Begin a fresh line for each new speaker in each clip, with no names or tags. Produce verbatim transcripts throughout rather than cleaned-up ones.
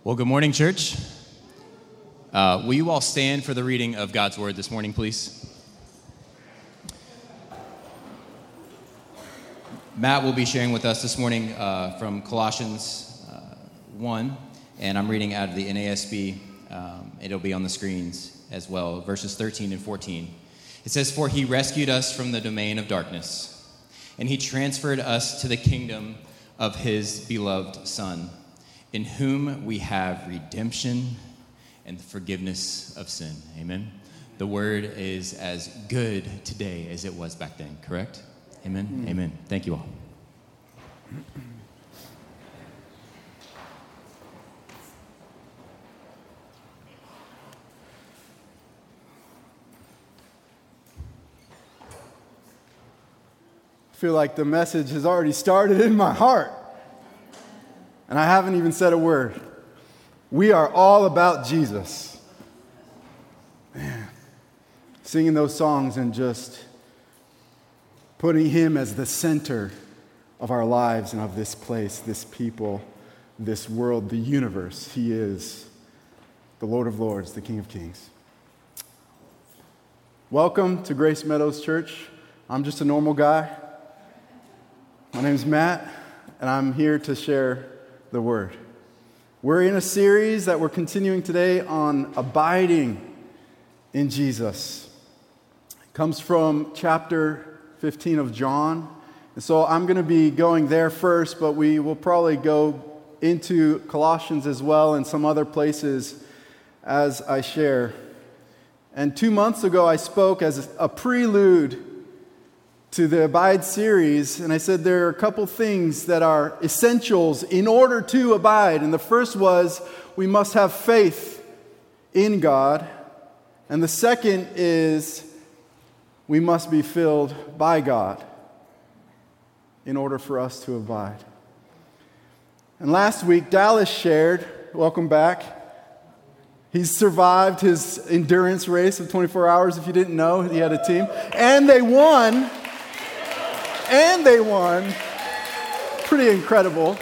Well, good morning, church. Uh, will you all stand for the reading of God's Word this morning, please? Matt will be sharing with us this morning uh, from Colossians uh, one, and I'm reading out of the N A S B. Um, it'll be on the screens as well, verses thirteen and fourteen. It says, "For he rescued us from the domain of darkness, and he transferred us to the kingdom of his beloved Son, in whom we have redemption and the forgiveness of sin." Amen. The word is as good today as it was back then, correct? Amen. Mm. Amen. Thank you all.
I feel like the message has already started in my heart, and I haven't even said a word. We are all about Jesus. Man, singing those songs and just putting him as the center of our lives and of this place, this people, this world, the universe. He is the Lord of Lords, the King of Kings. Welcome to Grace Meadows Church. I'm just a normal guy. My name's Matt, and I'm here to share the Word. We're in a series that we're continuing today on abiding in Jesus. It comes from chapter fifteen of John. And so I'm going to be going there first, but we will probably go into Colossians as well and some other places as I share. And two months ago, I spoke as a prelude to the Abide series, and I said there are a couple things that are essentials in order to abide. And the first was we must have faith in God. And the second is we must be filled by God in order for us to abide. And last week, Dallas shared, welcome back. He's survived his endurance race of twenty-four hours. If you didn't know, he had a team. And they won. And they won. Pretty incredible.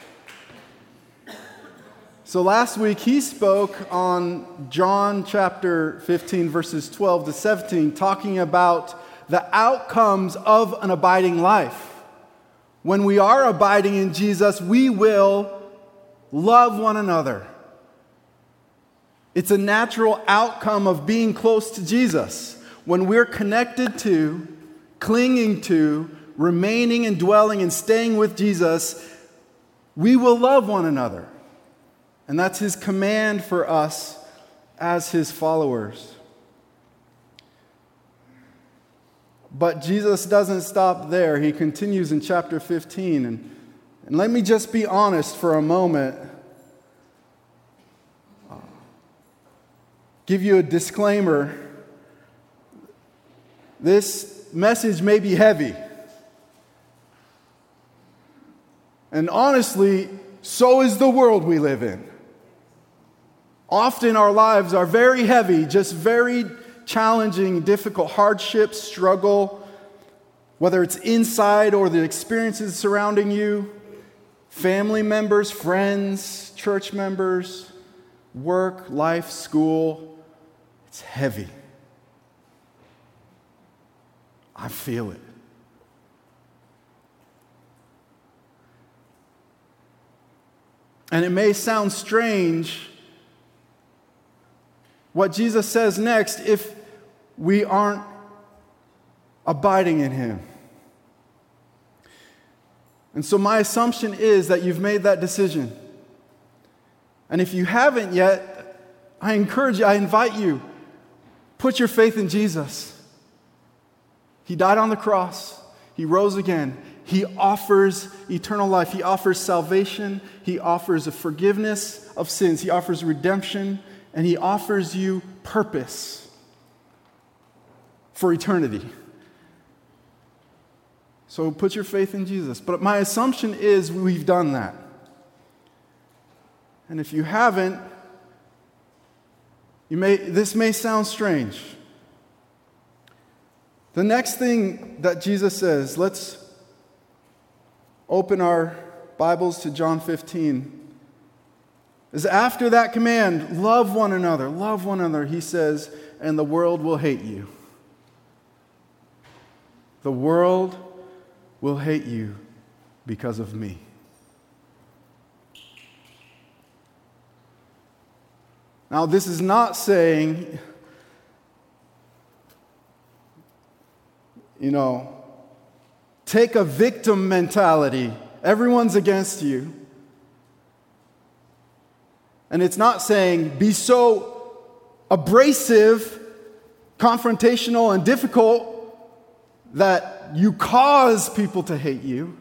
So last week he spoke on John chapter fifteen, verses twelve to seventeen, talking about the outcomes of an abiding life. When we are abiding in Jesus, we will love one another. It's a natural outcome of being close to Jesus. When we're connected to, clinging to, remaining and dwelling and staying with Jesus, we will love one another. And that's his command for us as his followers. But Jesus doesn't stop there. He continues in chapter fifteen. And, and let me just be honest for a moment. Give you a disclaimer. This message may be heavy. And honestly, so is the world we live in. Often our lives are very heavy, just very challenging, difficult hardships, struggle, whether it's inside or the experiences surrounding you, family members, friends, church members, work, life, school. It's heavy. I feel it. And it may sound strange what Jesus says next if we aren't abiding in him. And so my assumption is that you've made that decision. And if you haven't yet, I encourage you, I invite you, put your faith in Jesus. He died on the cross. He rose again. He offers eternal life. He offers salvation. He offers a forgiveness of sins. He offers redemption. And he offers you purpose for eternity. So put your faith in Jesus. But my assumption is we've done that. And if you haven't, you may this may sound strange. The next thing that Jesus says, let's open our Bibles to John fifteen. is after that command, love one another, love one another, he says, and the world will hate you. The world will hate you because of me. Now, this is not saying, you know, take a victim mentality. Everyone's against you. And it's not saying be so abrasive, confrontational, and difficult that you cause people to hate you.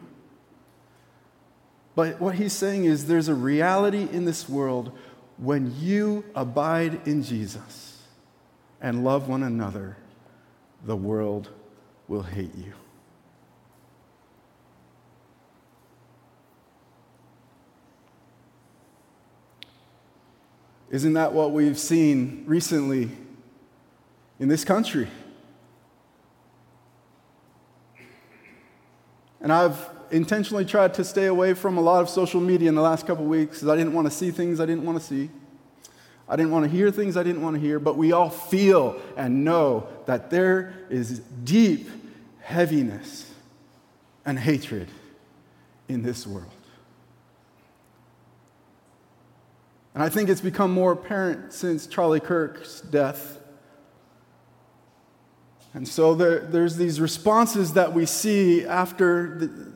But what he's saying is there's a reality in this world when you abide in Jesus and love one another, the world will hate you. Isn't that what we've seen recently in this country? And I've intentionally tried to stay away from a lot of social media in the last couple of weeks because I didn't want to see things I didn't want to see. I didn't want to hear things I didn't want to hear, but we all feel and know that there is deep heaviness and hatred in this world. And I think it's become more apparent since Charlie Kirk's death. And so there, there's these responses that we see after the,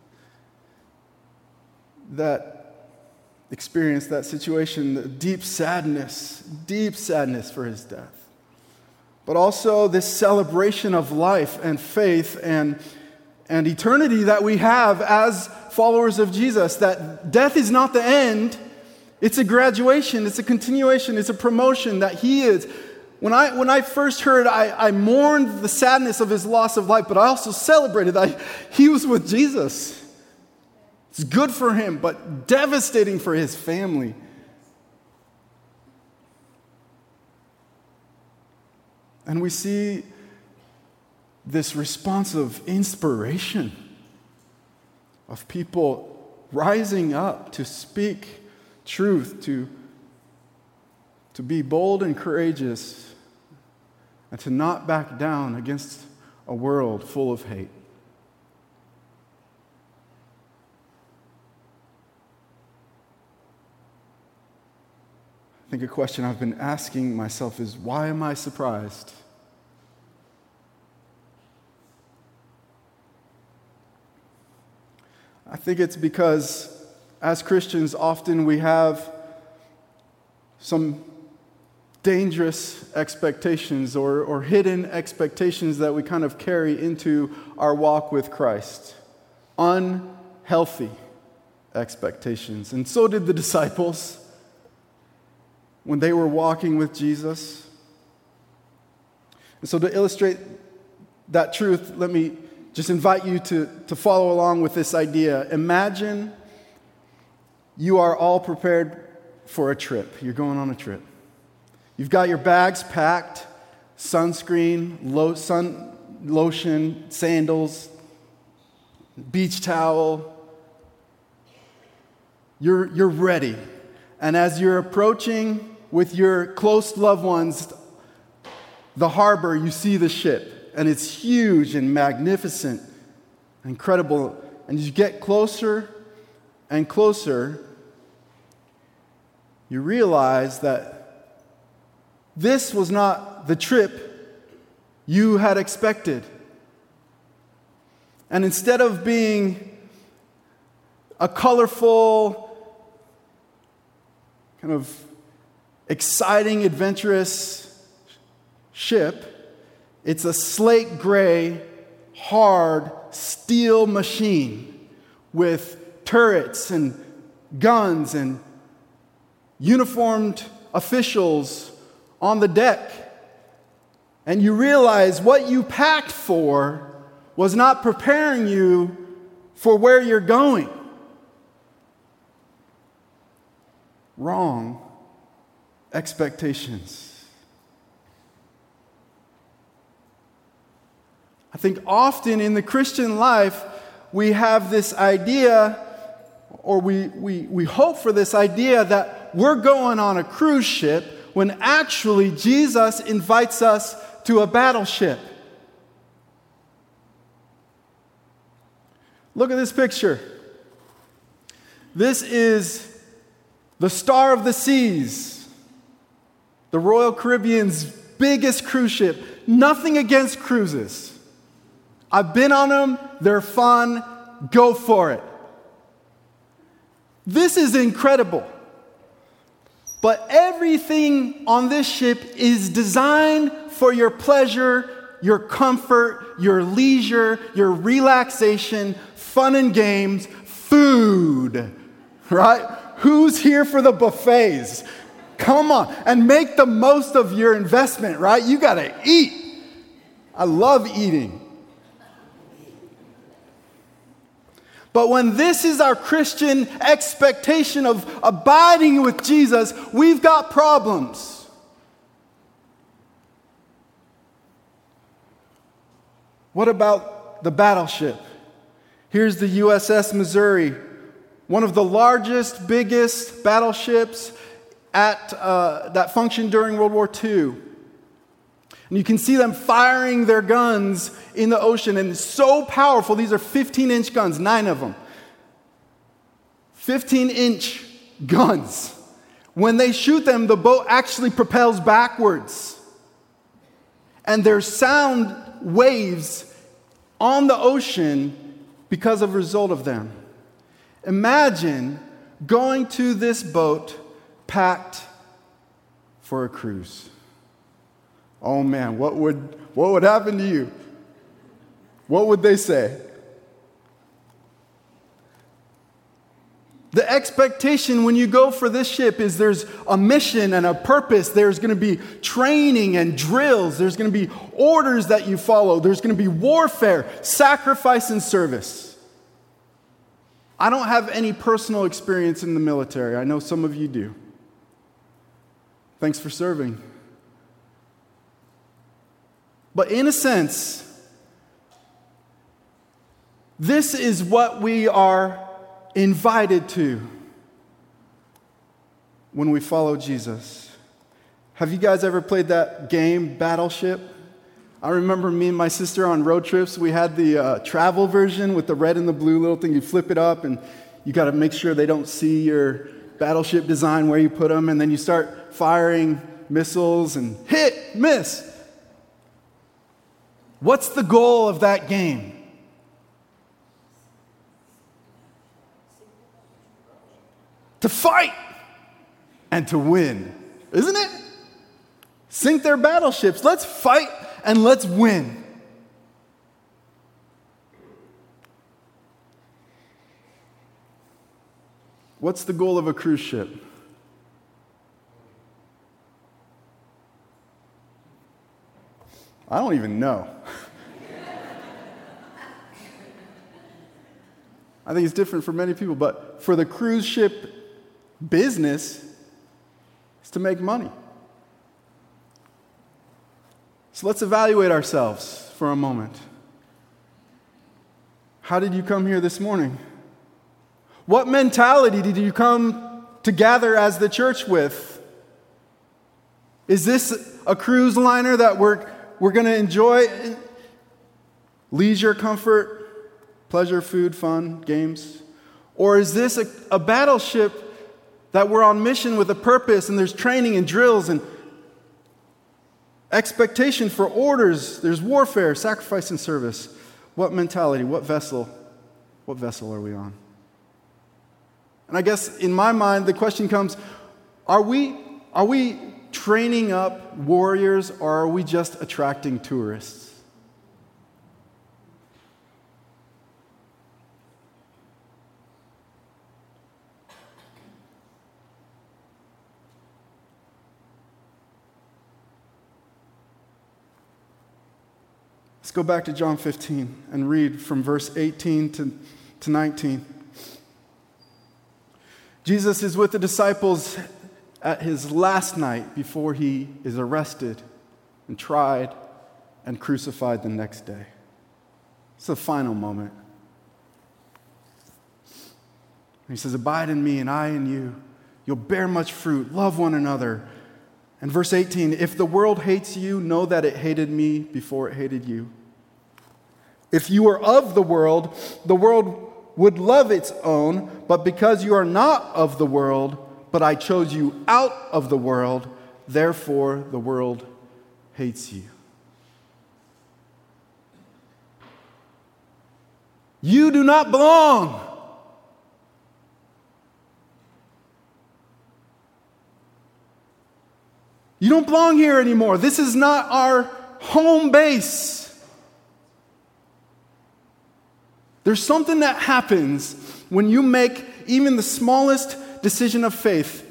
that experience, that situation, the deep sadness, deep sadness for his death. But also this celebration of life and faith and, and eternity that we have as followers of Jesus, that death is not the end. It's a graduation, it's a continuation, it's a promotion that he is. When I when I first heard, I, I mourned the sadness of his loss of life, but I also celebrated that he was with Jesus. It's good for him, but devastating for his family. And we see this response of inspiration, of people rising up to speak truth, to, to be bold and courageous, and to not back down against a world full of hate. I think a question I've been asking myself is, why am I surprised? I think it's because as Christians, often we have some dangerous expectations or, or hidden expectations that we kind of carry into our walk with Christ. Unhealthy expectations. And so did the disciples when they were walking with Jesus. And so to illustrate that truth, let me just invite you to, to follow along with this idea. Imagine you are all prepared for a trip. You're going on a trip. You've got your bags packed, sunscreen, lo- sun lotion, sandals, beach towel. You're, you're ready. And as you're approaching with your close loved ones the harbor, you see the ship. And it's huge and magnificent, incredible. And as you get closer and closer, you realize that this was not the trip you had expected. And instead of being a colorful, kind of exciting, adventurous ship, it's a slate gray, hard steel machine with turrets and guns and uniformed officials on the deck. And you realize what you packed for was not preparing you for where you're going. Wrong expectations. I think often in the Christian life, we have this idea, or we, we, we hope for this idea that we're going on a cruise ship when actually Jesus invites us to a battleship. Look at this picture. This is the Star of the Seas, the Royal Caribbean's biggest cruise ship. Nothing against cruises. I've been on them. They're fun. Go for it. This is incredible. But everything on this ship is designed for your pleasure, your comfort, your leisure, your relaxation, fun and games, food, right? Who's here for the buffets? Come on, and make the most of your investment, right? You got to eat. I love eating. But when this is our Christian expectation of abiding with Jesus, we've got problems. What about the battleship? Here's the U S S Missouri, one of the largest, biggest battleships at, uh, that functioned during World War Two. And you can see them firing their guns in the ocean, and it's so powerful. These are fifteen-inch guns, nine of them. fifteen-inch guns. When they shoot them, the boat actually propels backwards. And there's sound waves on the ocean because of the result of them. Imagine going to this boat packed for a cruise. Oh man, what would what would happen to you? What would they say? The expectation when you go for this ship is there's a mission and a purpose. There's going to be training and drills. There's going to be orders that you follow. There's going to be warfare, sacrifice, and service. I don't have any personal experience in the military. I know some of you do. Thanks for serving. But in a sense, this is what we are invited to when we follow Jesus. Have you guys ever played that game, Battleship? I remember me and my sister on road trips, we had the uh, travel version with the red and the blue little thing. You flip it up and you got to make sure they don't see your battleship design where you put them, and then you start firing missiles and hit, miss. What's the goal of that game? To fight and to win, isn't it? Sink their battleships. Let's fight and let's win. What's the goal of a cruise ship? I don't even know. I think it's different for many people, but for the cruise ship business, it's to make money. So let's evaluate ourselves for a moment. How did you come here this morning? What mentality did you come to gather as the church with? Is this a cruise liner that we're We're going to enjoy leisure, comfort, pleasure, food, fun, games? Or is this a, a battleship that we're on mission with a purpose, and there's training and drills and expectation for orders? There's warfare, sacrifice, and service. What mentality, what vessel, what vessel are we on? And I guess in my mind, the question comes, are we, are we training up warriors, or are we just attracting tourists? Let's go back to John fifteen and read from verse eighteen to, to nineteen. Jesus is with the disciples at his last night before he is arrested and tried and crucified the next day. It's the final moment. He says, "Abide in me and I in you, You'll bear much fruit. Love one another. And verse eighteen, if the world hates you, know that it hated me before it hated you. If you were of the world, the world would love its own, but because you are not of the world, but I chose you out of the world, therefore the world hates you. You do not belong. You don't belong here anymore. This is not our home base. There's something that happens when you make even the smallest decision of faith,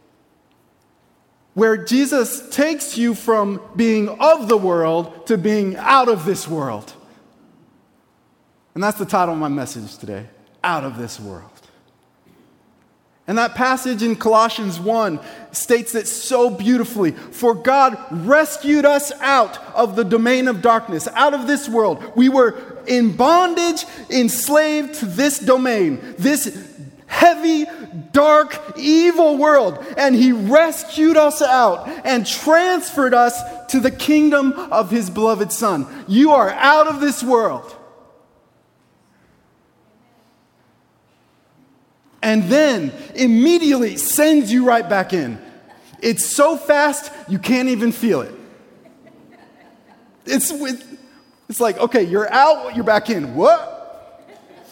where Jesus takes you from being of the world to being out of this world. And that's the title of my message today, Out of This World. And that passage in Colossians one states it so beautifully. For God rescued us out of the domain of darkness, out of this world. We were in bondage, enslaved to this domain, this heavy, dark, evil world. And He rescued us out and transferred us to the kingdom of His beloved Son. You are out of this world. And then immediately sends you right back in. It's so fast, you can't even feel it. It's, it's like, okay, you're out, you're back in. What?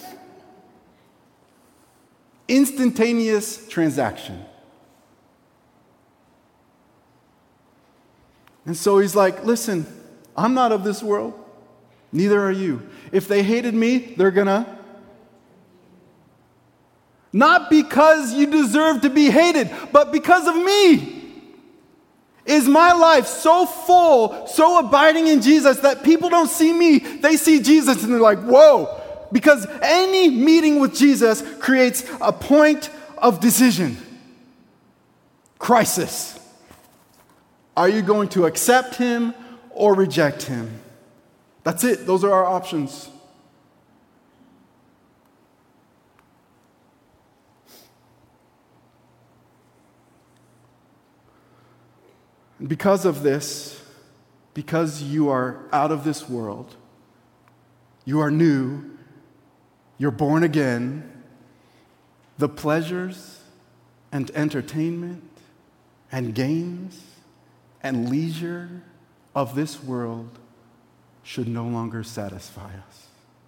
Instantaneous transaction. And so He's like, listen, I'm not of this world. Neither are you. If they hated me, they're gonna... Not because you deserve to be hated, but because of me. Is my life so full, so abiding in Jesus that people don't see me, they see Jesus and they're like, whoa. Because any meeting with Jesus creates a point of decision. Crisis. Are you going to accept Him or reject Him? That's it. Those are our options. And because of this, because you are out of this world, you are new, you're born again, the pleasures and entertainment and games and leisure of this world should no longer satisfy us.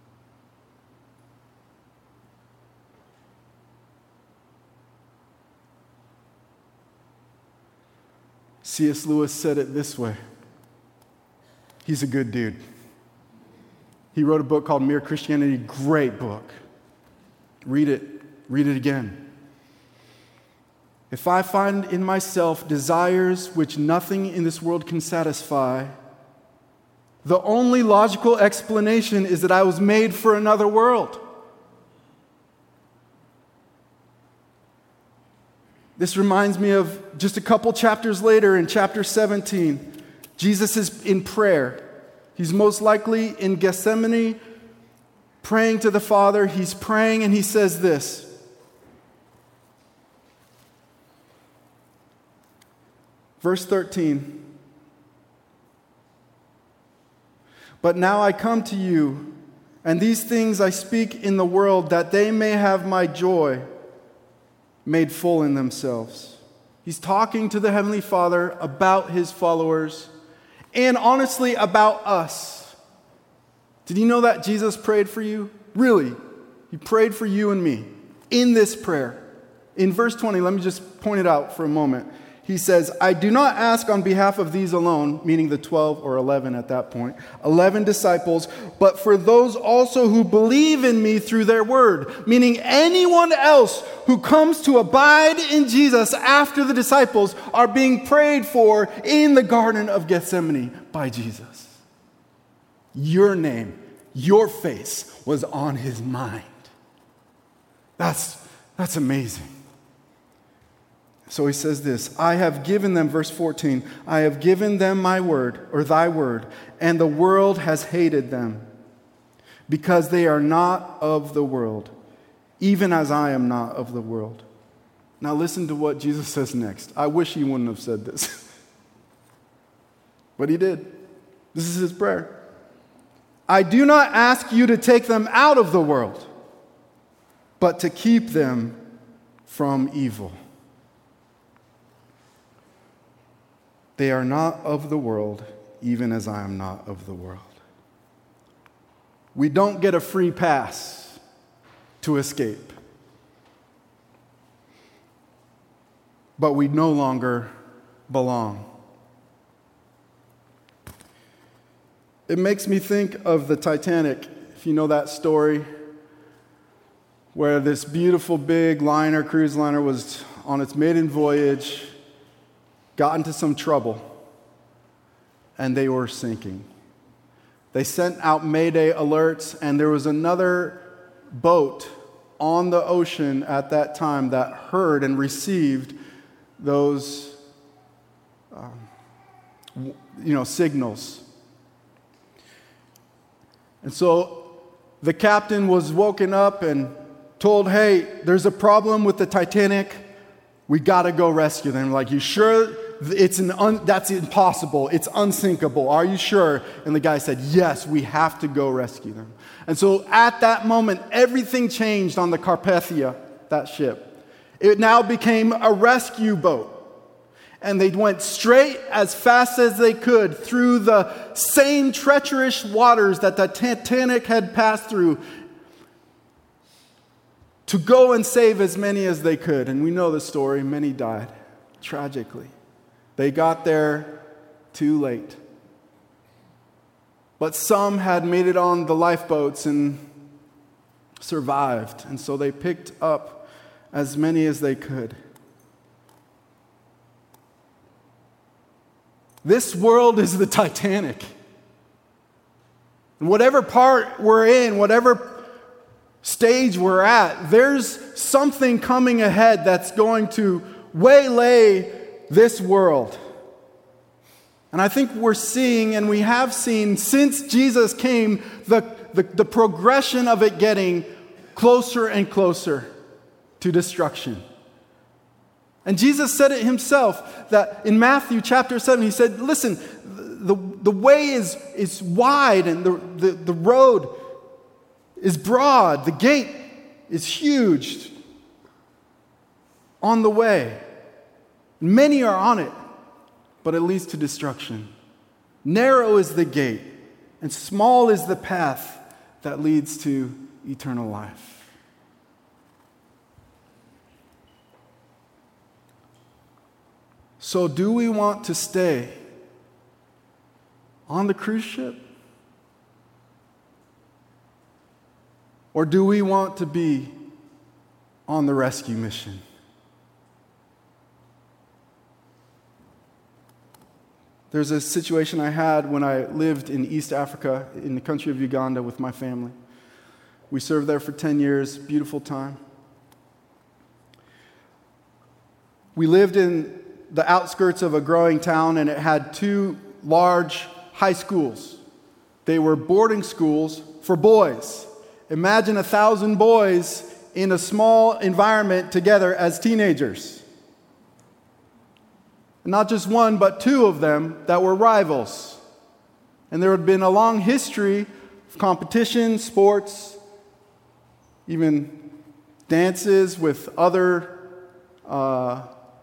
C S Lewis said it this way. He's a good dude. He wrote a book called Mere Christianity. Great book. Read it. Read it again. If I find in myself desires which nothing in this world can satisfy, the only logical explanation is that I was made for another world. This reminds me of just a couple chapters later in chapter seventeen. Jesus is in prayer. He's most likely in Gethsemane praying to the Father. He's praying and he says this. Verse thirteen. But now I come to you, and these things I speak in the world, that they may have my joy made full in themselves. He's talking to the Heavenly Father about His followers and honestly about us. Did you know that Jesus prayed for you? Really? He prayed for you and me in this prayer. In verse twenty, let me just point it out for a moment. He says, I do not ask on behalf of these alone, meaning the twelve or eleven at that point, eleven disciples, but for those also who believe in me through their word, meaning anyone else who comes to abide in Jesus after the disciples are being prayed for in the Garden of Gethsemane by Jesus. Your name, your face was on His mind. That's, that's amazing. So He says this, I have given them, verse fourteen, I have given them my word, or thy word, and the world has hated them, because they are not of the world, even as I am not of the world. Now listen to what Jesus says next. I wish he wouldn't have said this. But he did. This is his prayer. I do not ask you to take them out of the world, but to keep them from evil. They are not of the world, even as I am not of the world. We don't get a free pass to escape. But we no longer belong. It makes me think of the Titanic, if you know that story, where this beautiful big liner, cruise liner, was on its maiden voyage, got into some trouble, and they were sinking. They sent out Mayday alerts, and there was another boat on the ocean at that time that heard and received those um, you know, signals. And so the captain was woken up and told, hey, there's a problem with the Titanic. We got to go rescue them. Like, you sure it's an un- that's impossible? It's unsinkable. Are you sure? And the guy said, yes, we have to go rescue them. And so at that moment, everything changed on the Carpathia, that ship. It now became a rescue boat. And they went straight as fast as they could through the same treacherous waters that the Titanic had passed through to go and save as many as they could. And we know the story. Many died, tragically. They got there too late. But some had made it on the lifeboats and survived. And so they picked up as many as they could. This world is the Titanic. And whatever part we're in, whatever stage we're at, there's something coming ahead that's going to waylay this world. And I think we're seeing, and we have seen since Jesus came, the, the, the progression of it getting closer and closer to destruction. And Jesus said it himself, that in Matthew chapter seven, he said, listen, the, the way is, is wide and the, the, the road is broad. The gate is huge on the way. Many are on it, but it leads to destruction. Narrow is the gate, and small is the path that leads to eternal life. So do we want to stay on the cruise ship? Or do we want to be on the rescue mission? There's a situation I had when I lived in East Africa, in the country of Uganda, with my family. We served there for ten years, beautiful time. We lived in the outskirts of a growing town, and it had two large high schools. They were boarding schools for boys. Imagine a thousand boys in a small environment together as teenagers. Not just one, but two of them that were rivals. And there had been a long history of competition, sports, even dances with other uh,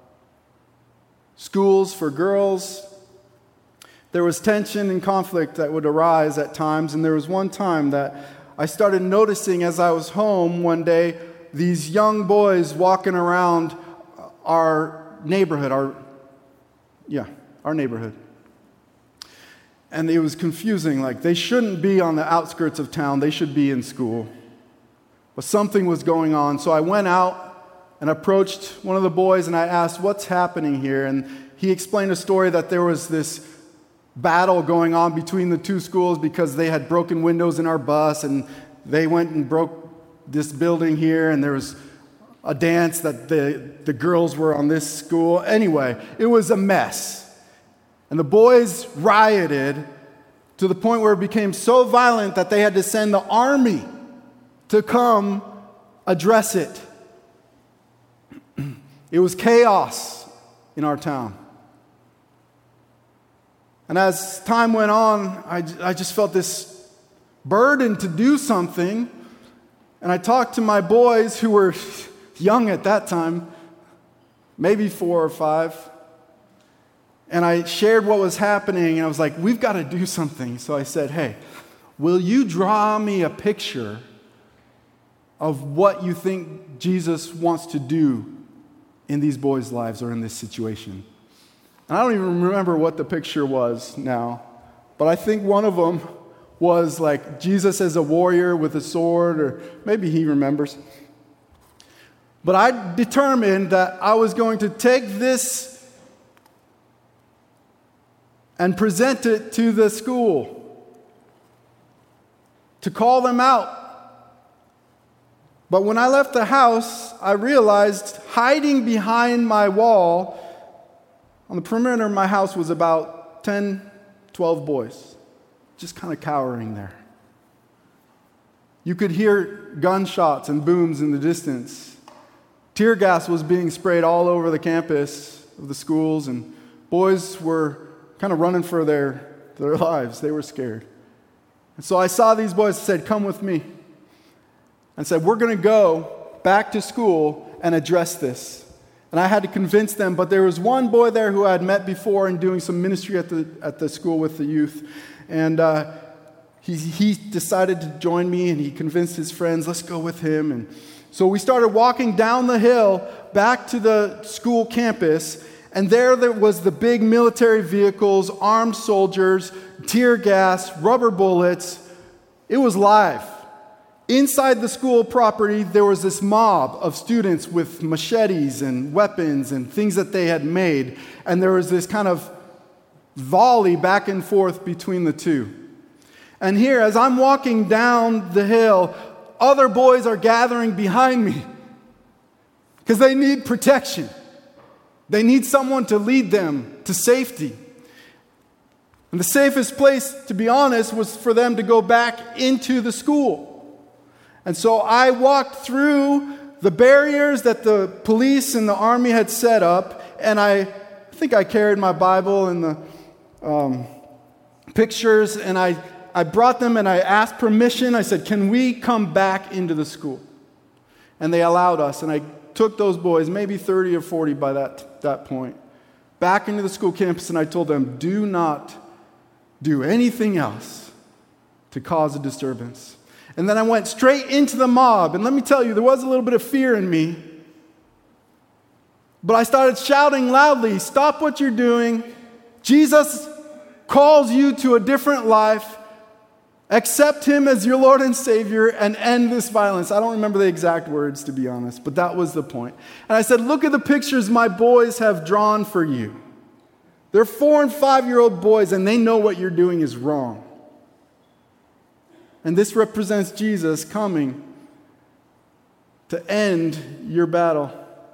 schools for girls. There was tension and conflict that would arise at times, and there was one time that I started noticing as I was home one day, these young boys walking around our neighborhood, our yeah, our neighborhood. And it was confusing, like they shouldn't be on the outskirts of town, they should be in school. But something was going on, so I went out and approached one of the boys and I asked, what's happening here? And he explained a story that there was this battle going on between the two schools because they had broken windows in our bus and they went and broke this building here, and there was a dance that the, the girls were on this school. Anyway, it was a mess. And the boys rioted to the point where it became so violent that they had to send the army to come address it. It was chaos in our town. And as time went on, I, I just felt this burden to do something. And I talked to my boys who were young at that time, maybe four or five. And I shared what was happening, and I was like, we've got to do something. So I said, hey, will you draw me a picture of what you think Jesus wants to do in these boys' lives or in this situation? And I don't even remember what the picture was now, but I think one of them was like Jesus as a warrior with a sword, or maybe he remembers. But I determined that I was going to take this and present it to the school to call them out. But when I left the house, I realized hiding behind my wall on the perimeter of my house was about ten, twelve boys, just kind of cowering there. You could hear gunshots and booms in the distance. Tear gas was being sprayed all over the campus of the schools, and boys were kind of running for their, their lives. They were scared. And so I saw these boys and said, come with me. And said, we're going to go back to school and address this. And I had to convince them, but there was one boy there who I had met before and doing some ministry at the at the school with the youth. And uh, he, he decided to join me, and he convinced his friends, let's go with him. And so we started walking down the hill back to the school campus. And there, there was the big military vehicles, armed soldiers, tear gas, rubber bullets. It was live. Inside the school property, there was this mob of students with machetes and weapons and things that they had made. And there was this kind of volley back and forth between the two. And here, as I'm walking down the hill, other boys are gathering behind me because they need protection. They need someone to lead them to safety. And the safest place, to be honest, was for them to go back into the school. And so I walked through the barriers that the police and the army had set up, and I, I think I carried my Bible and the um, pictures, and I, I brought them and I asked permission. I said, can we come back into the school? And they allowed us, and I took those boys, maybe thirty or forty by that, that point, back into the school campus, and I told them, do not do anything else to cause a disturbance. And then I went straight into the mob, and let me tell you, there was a little bit of fear in me, but I started shouting loudly, stop what you're doing. Jesus calls you to a different life. Accept him as your Lord and Savior and end this violence. I don't remember the exact words, to be honest, but that was the point. And I said, look at the pictures my boys have drawn for you. They're four and five-year-old boys, and they know what you're doing is wrong. And this represents Jesus coming to end your battle.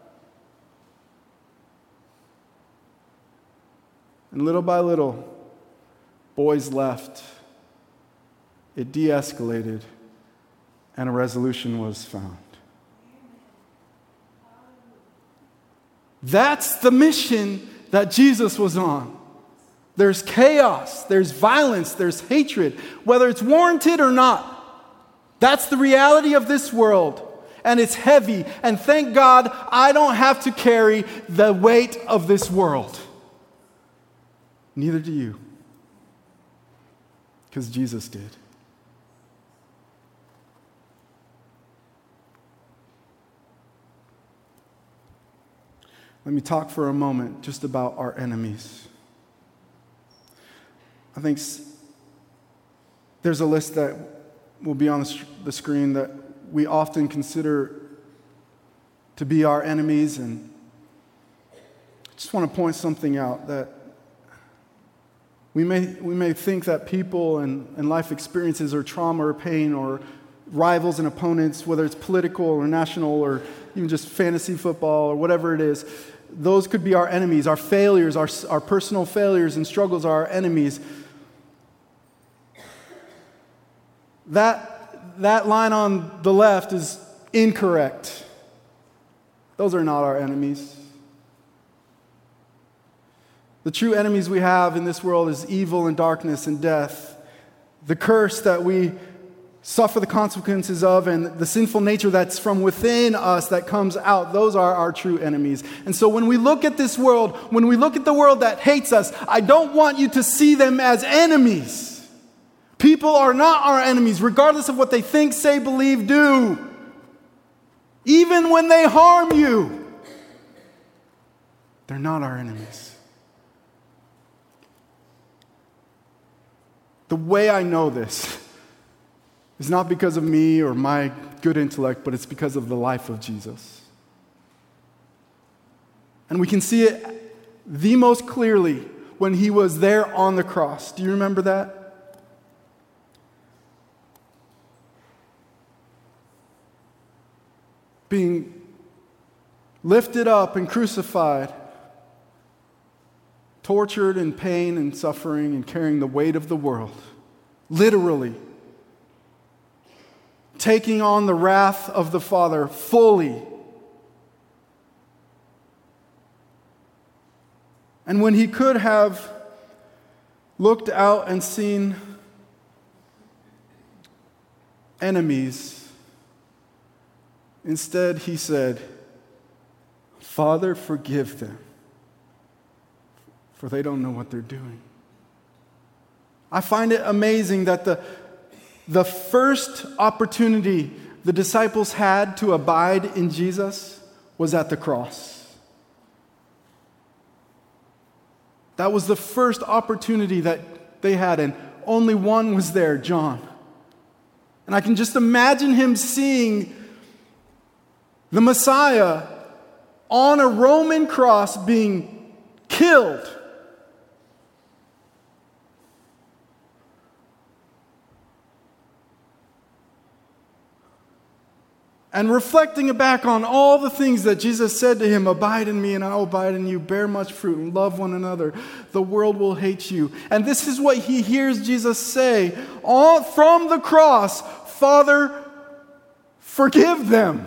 And little by little, boys left. It de-escalated, and a resolution was found. That's the mission that Jesus was on. There's chaos, there's violence, there's hatred, whether it's warranted or not. That's the reality of this world, and it's heavy. And thank God I don't have to carry the weight of this world. Neither do you, because Jesus did. Let me talk for a moment just about our enemies. I think there's a list that will be on the screen that we often consider to be our enemies, and I just want to point something out that we may we may think that people and, and life experiences or trauma or pain or rivals and opponents, whether it's political or national or even just fantasy football or whatever it is, those could be our enemies. Our failures, our, our personal failures and struggles are our enemies. That, that line on the left is incorrect. Those are not our enemies. The true enemies we have in this world is evil and darkness and death. The curse that we suffer the consequences of and the sinful nature that's from within us that comes out, those are our true enemies. And so when we look at this world, when we look at the world that hates us, I don't want you to see them as enemies. People are not our enemies, regardless of what they think, say, believe, do. Even when they harm you, they're not our enemies. The way I know this is not because of me or my good intellect, but it's because of the life of Jesus. And we can see it the most clearly when he was there on the cross. Do you remember that? Being lifted up and crucified, tortured in pain and suffering and carrying the weight of the world, literally. Taking on the wrath of the Father fully. And when he could have looked out and seen enemies, instead he said, Father, forgive them, for they don't know what they're doing. I find it amazing that the The first opportunity the disciples had to abide in Jesus was at the cross. That was the first opportunity that they had, and only one was there, John. And I can just imagine him seeing the Messiah on a Roman cross being killed. And reflecting back on all the things that Jesus said to him, abide in me and I will abide in you, bear much fruit and love one another, the world will hate you. And this is what he hears Jesus say all from the cross, Father, forgive them.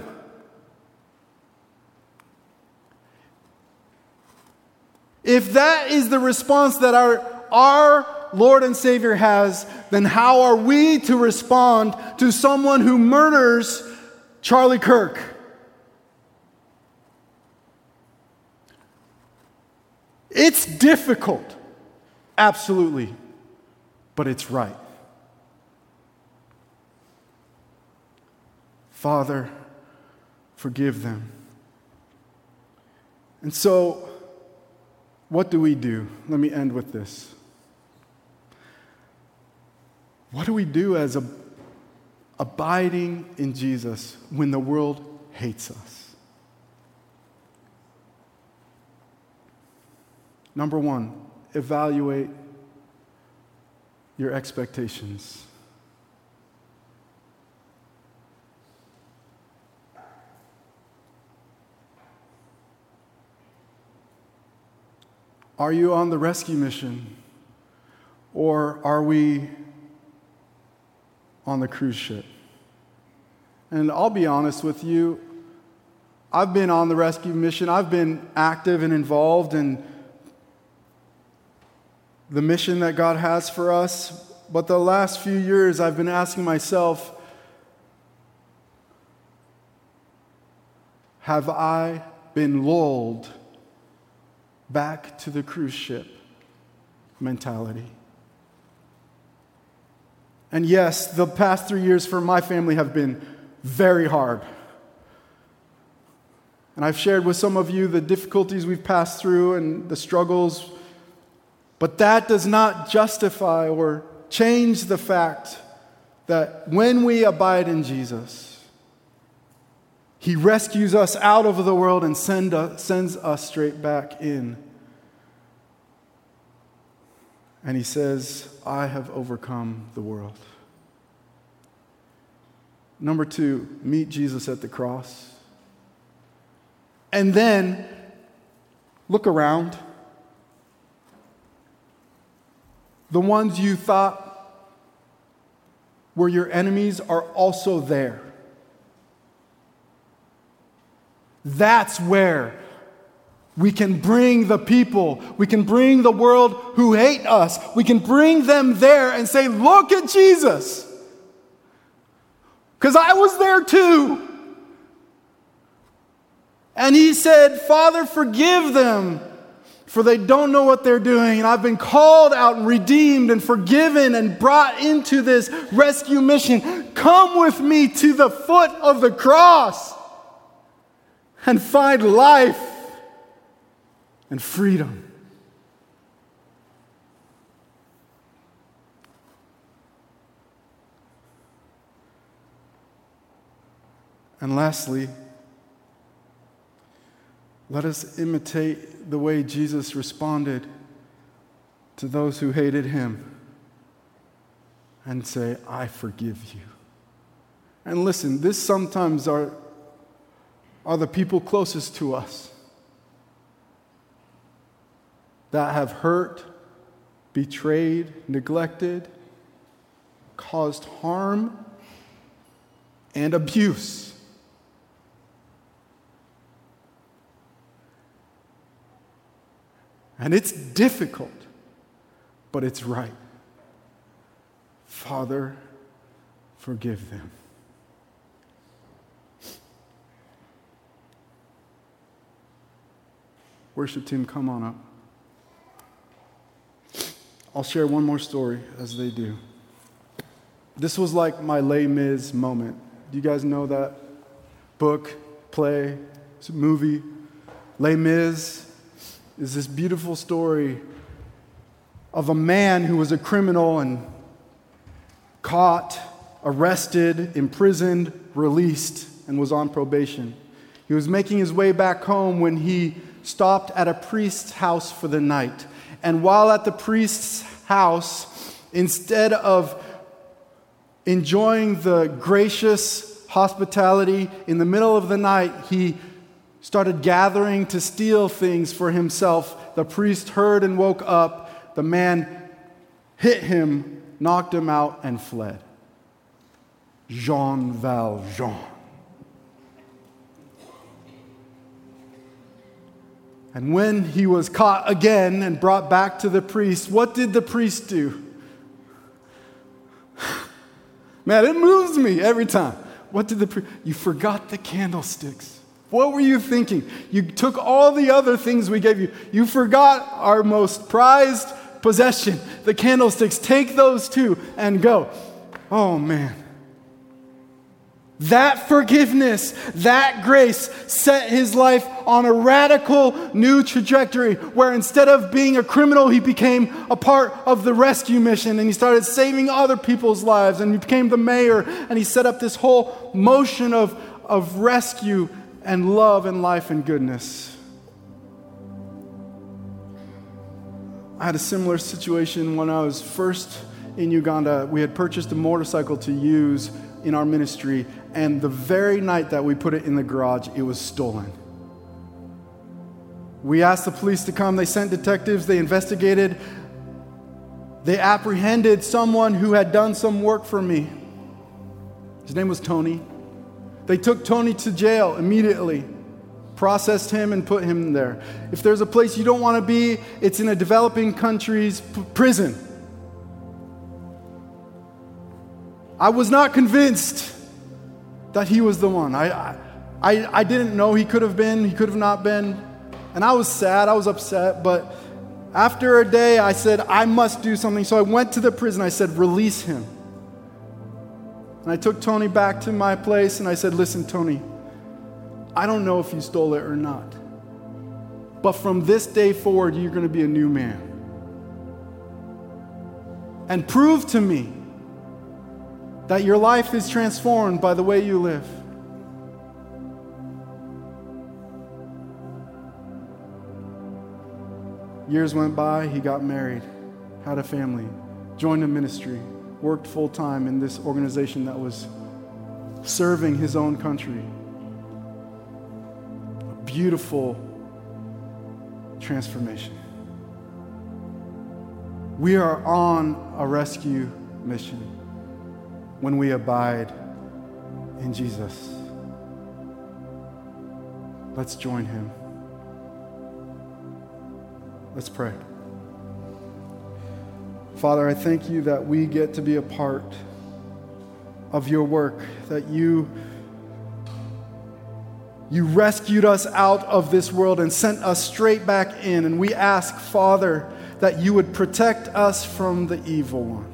If that is the response that our, our Lord and Savior has, then how are we to respond to someone who murders Charlie Kirk? It's difficult, absolutely, but it's right. Father, forgive them. And so, what do we do? Let me end with this. What do we do as a abiding in Jesus when the world hates us? Number one, evaluate your expectations. Are you on the rescue mission, or are we on the cruise ship? And I'll be honest with you, I've been on the rescue mission. I've been active and involved in the mission that God has for us. But the last few years, I've been asking myself, have I been lulled back to the cruise ship mentality? And yes, the past three years for my family have been very hard. And I've shared with some of you the difficulties we've passed through and the struggles, but that does not justify or change the fact that when we abide in Jesus, He rescues us out of the world and send us, sends us straight back in. And He says, I have overcome the world. Number two, meet Jesus at the cross. And then look around. The ones you thought were your enemies are also there. That's where We can bring the people, we can bring the world who hate us, we can bring them there and say, look at Jesus. Because I was there too. And he said, Father, forgive them, for they don't know what they're doing. And I've been called out and redeemed and forgiven and brought into this rescue mission. Come with me to the foot of the cross and find life and freedom. And lastly, let us imitate the way Jesus responded to those who hated him and say, I forgive you. And listen, this sometimes are, are the people closest to us that have hurt, betrayed, neglected, caused harm and abuse. And it's difficult, but it's right. Father, forgive them. Worship team, come on up. I'll share one more story as they do. This was like my Les Mis moment. Do you guys know that book, play, it's a movie? Les Mis is this beautiful story of a man who was a criminal and caught, arrested, imprisoned, released, and was on probation. He was making his way back home when he stopped at a priest's house for the night. And while at the priest's house, instead of enjoying the gracious hospitality in the middle of the night, he started gathering to steal things for himself. The priest heard and woke up. The man hit him, knocked him out, and fled. Jean Valjean. And when he was caught again and brought back to the priest, what did the priest do? Man, it moves me every time. What did the priest? You forgot the candlesticks. What were you thinking? You took all the other things we gave you. You forgot our most prized possession, the candlesticks. Take those too and go. Oh, man. That forgiveness, that grace set his life on a radical new trajectory where instead of being a criminal, he became a part of the rescue mission and he started saving other people's lives and he became the mayor and he set up this whole motion of, of rescue and love and life and goodness. I had a similar situation when I was first in Uganda. We had purchased a motorcycle to use in our ministry, and the very night that we put it in the garage, it was stolen. We asked the police to come. They sent detectives. They investigated. They apprehended someone who had done some work for me. His name was Tony. They took Tony to jail immediately, processed him and put him there. If there's a place you don't want to be, it's in a developing country's p- prison. I was not convinced that he was the one. I, I, I didn't know he could have been, he could have not been. And I was sad, I was upset, but after a day I said, I must do something. So I went to the prison, I said, release him. And I took Tony back to my place and I said, listen, Tony, I don't know if you stole it or not, but from this day forward, you're going to be a new man. And prove to me that your life is transformed by the way you live. Years went by, he got married, had a family, joined a ministry, worked full-time in this organization that was serving his own country. A beautiful transformation. We are on a rescue mission when we abide in Jesus. Let's join him. Let's pray. Father, I thank you that we get to be a part of your work, that you, you rescued us out of this world and sent us straight back in. And we ask, Father, that you would protect us from the evil one.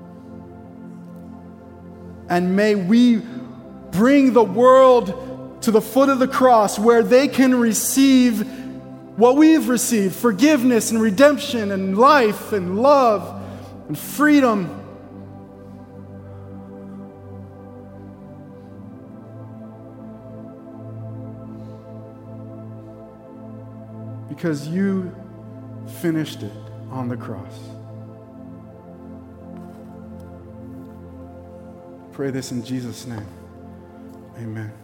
And may we bring the world to the foot of the cross where they can receive what we've received, forgiveness and redemption and life and love and freedom. Because you finished it on the cross. Pray this in Jesus' name. Amen.